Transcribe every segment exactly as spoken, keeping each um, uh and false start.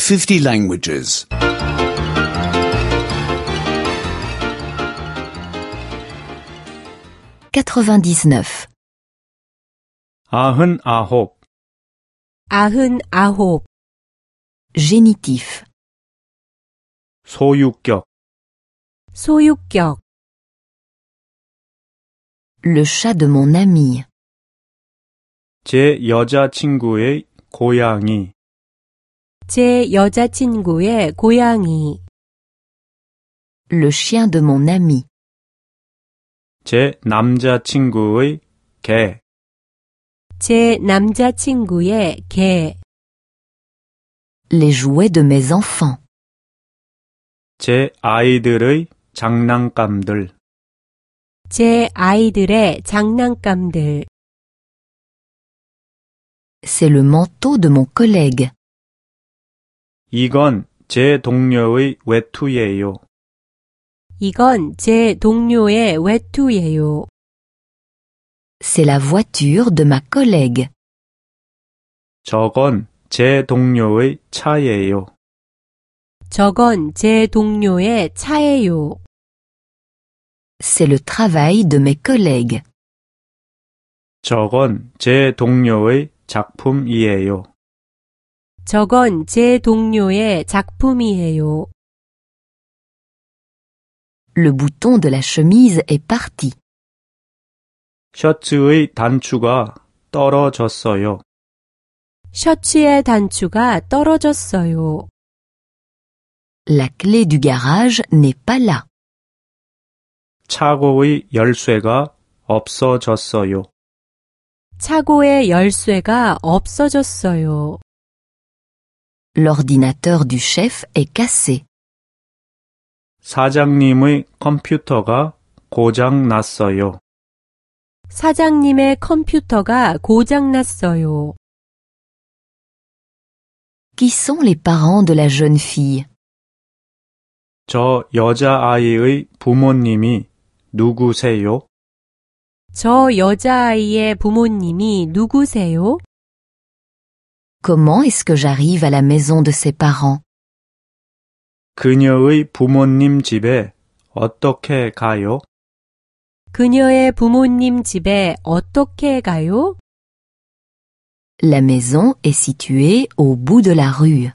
fifty languages. quatre-vingt-dix-neuf. 아흔아홉. 아흔아홉. Génitif. 소유격. 소유격. Le chat de mon ami. 제 여자친구의 고양이. 제 여자친구의 고양이. Le chien de mon ami. 제 남자친구의 개. 제 남자친구의 개. Les jouets de mes enfants. 제 아이들의 장난감들. 제 아이들의 장난감들. C'est le manteau de mon collègue. 이건 제 동료의 외투예요. 이건 제 동료의 외투예요. C'est la voiture de ma collègue. 저건 제 동료의 차예요. 저건 제 동료의 차예요. C'est le travail de mes collègues. 저건 제 동료의 작품이에요. 저건 제 동료의 작품이에요. Le bouton de la chemise est parti. 셔츠의 단추가 떨어졌어요. 셔츠의 단추가 떨어졌어요. La clé du garage n'est pas là. 차고의 열쇠가 없어졌어요. 차고의 열쇠가 없어졌어요. L'ordinateur du chef est cassé. 사장님의 컴퓨터가 고장 났어요. 사장님의 컴퓨터가 고장났어요. Qui sont les parents de la jeune fille? 저 여자아이의 부모님이 누구세요? 저 여자아이의 부모님이 누구세요? Comment est-ce que j'arrive à la maison de ses parents? 그녀의 부모님 집에 어떻게 가요? 그녀의 부모님 집에 어떻게 가요? La maison est située au bout de la rue.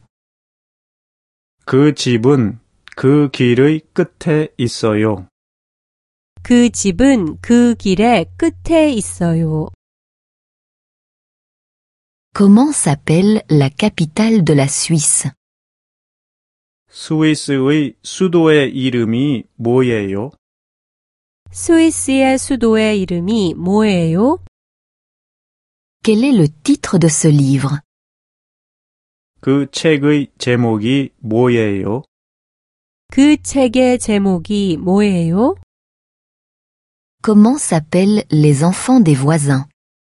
그 집은 그 길의 끝에 있어요. 그 집은 그 길의 끝에 있어요. Comment s'appelle la capitale de la Suisse? 스위스의 수도의 이름이 뭐예요? 스위스의 수도의 이름이 뭐예요? Quel est le titre de ce livre? 그 책의 제목이 뭐예요? 그 책의 제목이 뭐예요? Comment s'appellent les enfants des voisins?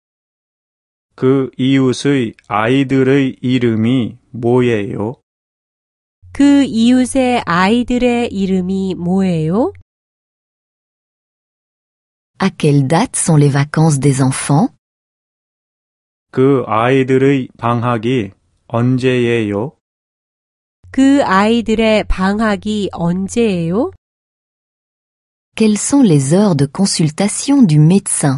그 이웃의 아이들의 이름이 뭐예요? 그 이웃의 아이들의 이름이 뭐예요? À quelle date sont les vacances des enfants? 그 아이들의 방학이 언제예요? 그 아이들의 방학이 언제예요? Quelles sont les heures de consultation du médecin?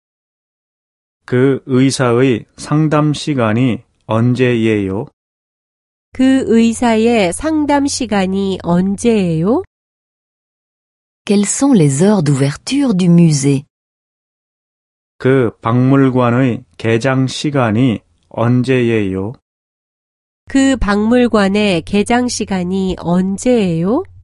그 의사의 상담 시간이 언제예요? 그 의사의 상담 시간이 언제예요? Quelles sont les heures d'ouverture du musée? 그 박물관의 개장 시간이 언제예요? 그 박물관의 개장 시간이 언제예요?